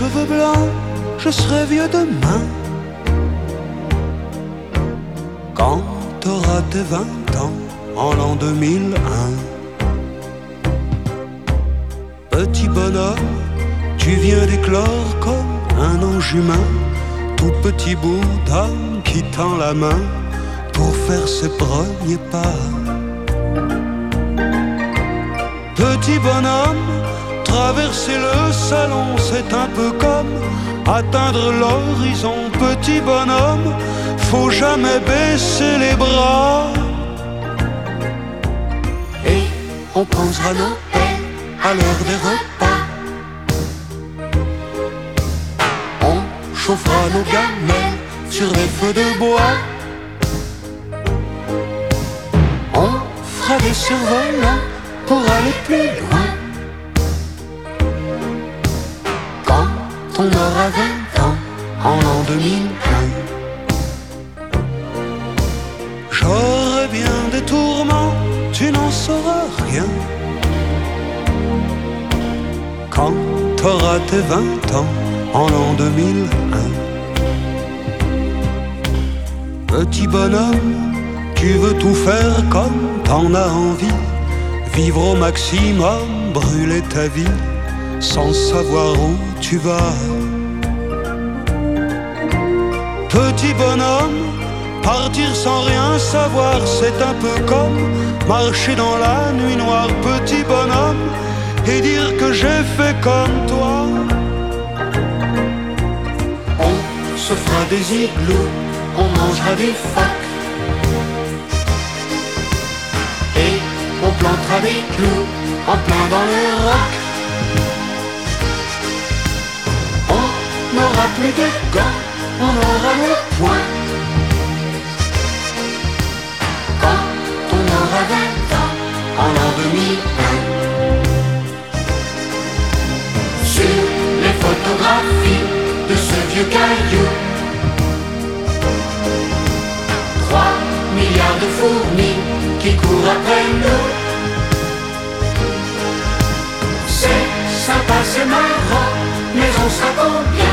cheveux blancs, je serai vieux demain. Quand t'auras tes 20 ans, en l'an 2001. Petit bonhomme, tu viens d'éclore comme un ange humain, tout petit bout d'âme qui tend la main pour faire ses premiers pas. Petit bonhomme, traverser le salon, c'est un peu comme atteindre l'horizon. Petit bonhomme, faut jamais baisser les bras. Et on posera nos pelles à l'heure des repas. On chauffera nos gamelles sur les feux de bois. On fera des survolants pour aller plus loin. Quand on aura 20 ans, en l'an 2001. J'aurai bien des tourments, tu n'en sauras rien. Quand t'auras tes 20 ans, en l'an 2001. Petit bonhomme, tu veux tout faire comme t'en as envie, vivre au maximum, brûler ta vie, sans savoir où tu vas. Petit bonhomme, partir sans rien savoir, c'est un peu comme marcher dans la nuit noire. Petit bonhomme, et dire que j'ai fait comme toi. On se fera des igloos, on mangera des phoques, et on plantera des clous en plein dans le roc. On n'aura plus de gants, on aura le poing. Quand on aura 20 ans, en l'an 2001. Sur les photographies de ce vieux caillou, 3 milliards de fourmis qui courent après nous. C'est sympa, c'est marrant, mais on sera combien